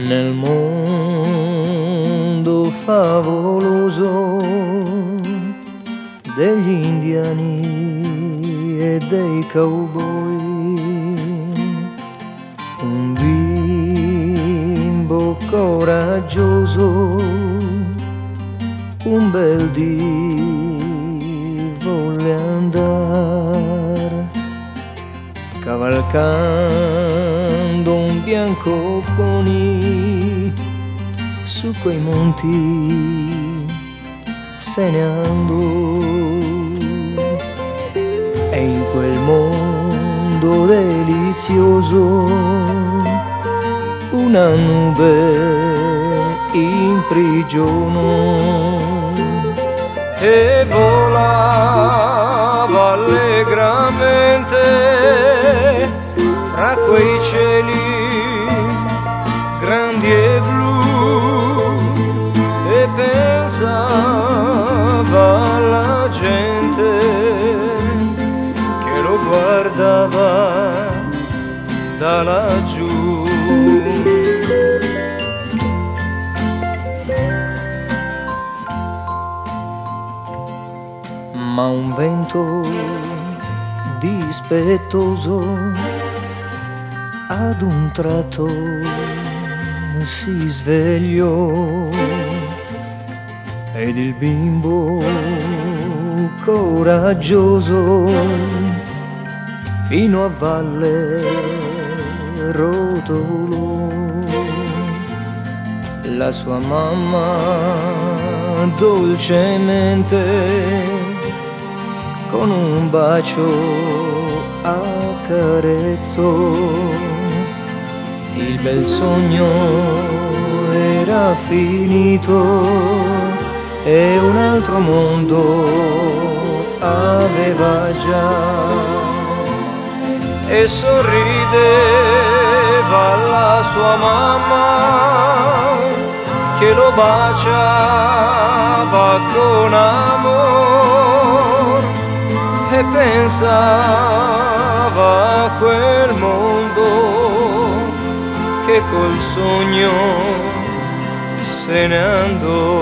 nel mondo favoloso degli indiani e dei cowboy, un bimbo coraggioso un bel dì volle andare, cavalcando un bianco pony su quei monti se ne andò. E in quel mondo delizioso una nube imprigionò e volava allegramente fra quei cieli grandi e blu e pensava alla gente che lo guardava da laggiù. Ma un vento dispettoso ad un tratto si svegliò ed il bimbo coraggioso fino a valle rotolò. La sua mamma dolcemente con un bacio accarezzò. Il bel sogno era finito e un altro mondo aveva già, e sorrideva alla sua mamma che lo baciava con amor e pensava a quel mondo che col sogno se ne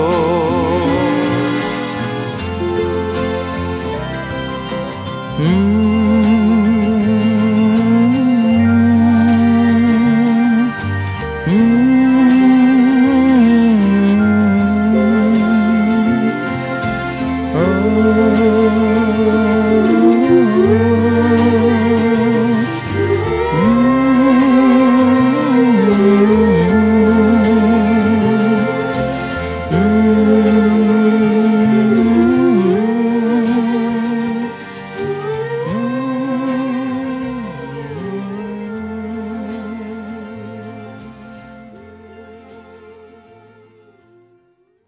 andò.